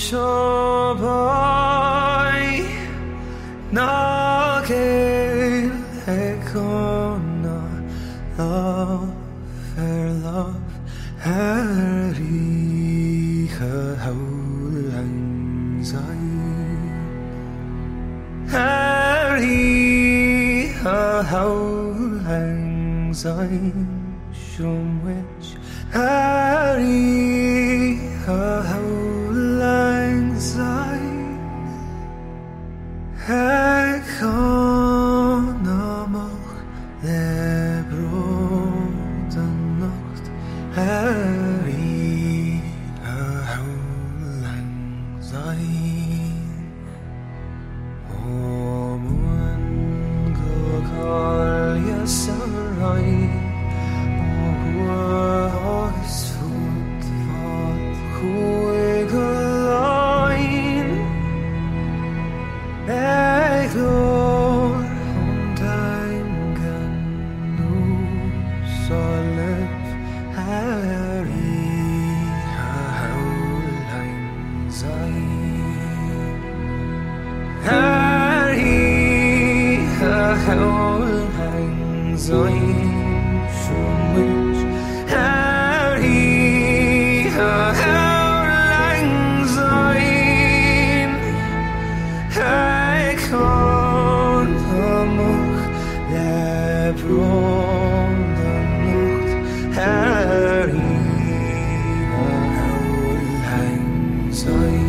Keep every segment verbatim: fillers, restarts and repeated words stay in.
Shabai Nagel Ekona Love for love Hariha Haulang Zai Hariha Haulang Zai Shumwich Hariha Haulang Zai Ekona Moch Lebrot and Nacht Hariha Haulang Zai Omun Gokal Yasarai Ohuas Foot Vat Huigalain Eglor Hontangan Nu Solef Hariha Haulang Zai Hariha Haulang Zai Shumwich Hariha Haulang Zai Ekon Hamoch Lebron Nacht Hariha Haulang Zai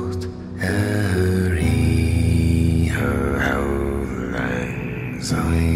Sorry.